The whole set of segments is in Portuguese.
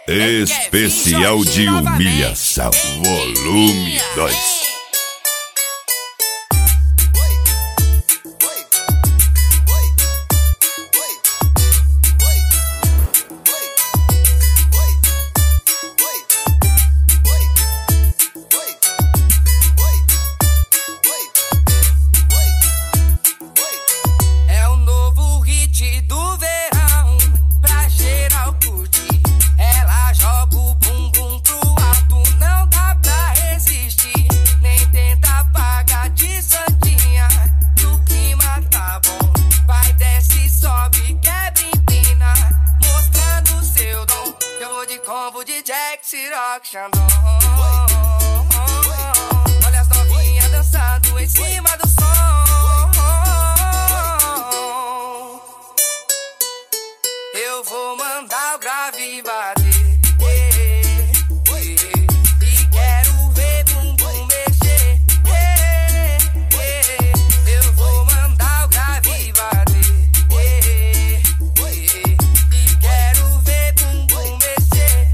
Especial de humilhação, volume 2. É o novo hit do verão, pra geral curtir. Ela joga o bumbum pro alto, não dá pra resistir. Nem tenta apagar de santinha, o clima tá bom. Vai, desce, sobe, quebra, empina, mostrando seu dom. Eu vou de combo de Jack, Ciroc, Xandão. Olha as novinhas dançando em cima do som. Eu vou mandar o grave bater. E quero ver bumbum mexer. Eu vou mandar o grave bater. E quero ver bumbum mexer.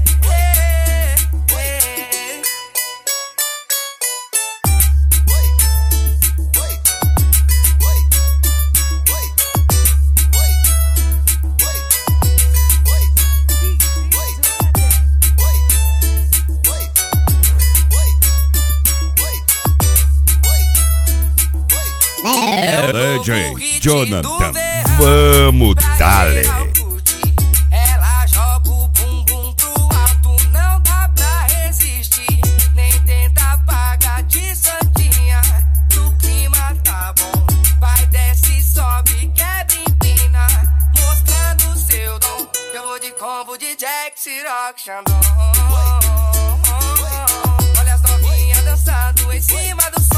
Legend, Jonathan, vamos dale. Ela joga o bumbum pro alto, não dá pra resistir. Nem tenta apagar de santinha, o clima tá bom. Vai, desce, sobe, quebra, empina, mostrando seu dom. Eu vou de combo de Jack, Ciroc, Xandão. Olha as novinhas dançando em cima do som.